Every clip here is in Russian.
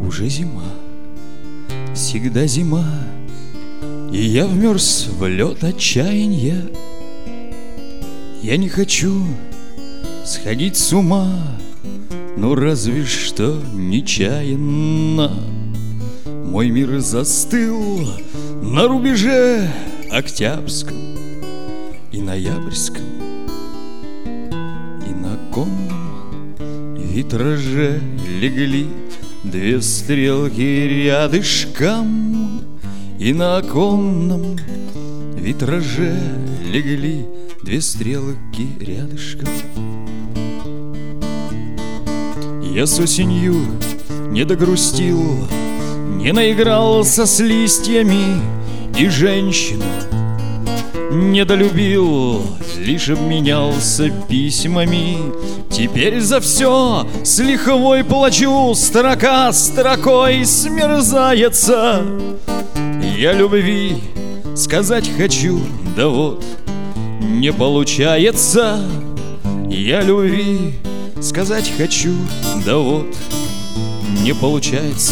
Уже зима, всегда зима, и я вмерз в лед отчаяния. Я не хочу сходить с ума, ну разве что нечаянно. Мой мир застыл на рубеже октябрьском и ноябрьском, и на конном витраже легли две стрелки рядышком, и на оконном витраже легли две стрелки рядышком. Я с осенью не догрустил, не наигрался с листьями, и женщину недолюбил, лишь обменялся письмами. Теперь за все с лихвой плачу, строка строкой смерзается. Я любви сказать хочу, да вот не получается. Я любви сказать хочу, да вот не получается.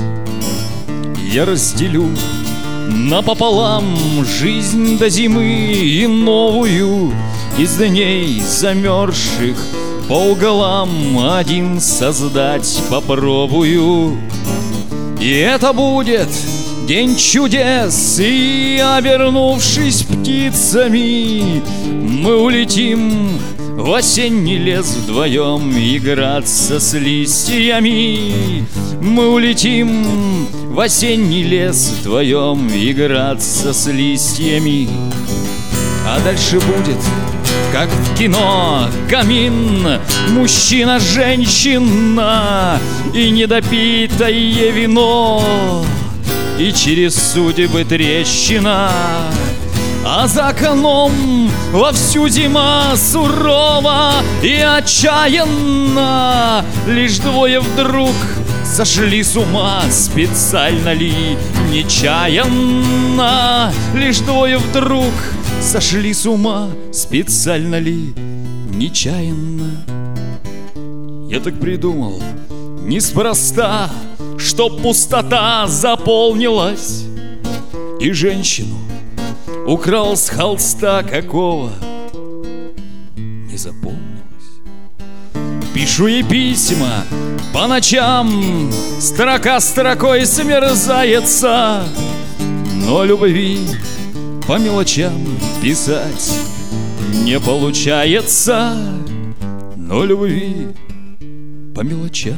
Я разделю напополам жизнь до зимы и новую, из дней замерзших по углам один создать попробую. И это будет день чудес, и, обернувшись птицами, мы улетим в осенний лес вдвоем играться с листьями. Мы улетим в осенний лес вдвоем играться с листьями. А дальше будет, как в кино, камин, мужчина, женщина и недопитое вино, и через судьбы трещина. А за окном вовсю зима сурова и отчаянна. Лишь двое вдруг сошли с ума, специально ли, нечаянно. Лишь двое вдруг сошли с ума, специально ли, нечаянно. Я так придумал неспроста, чтоб пустота заполнилась, и женщину украл с холста, какого не запомнилось. Пишу ей письма по ночам, строка строкой смерзается, но любви по мелочам писать не получается. Но любви по мелочам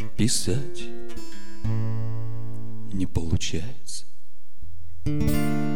писать не получается.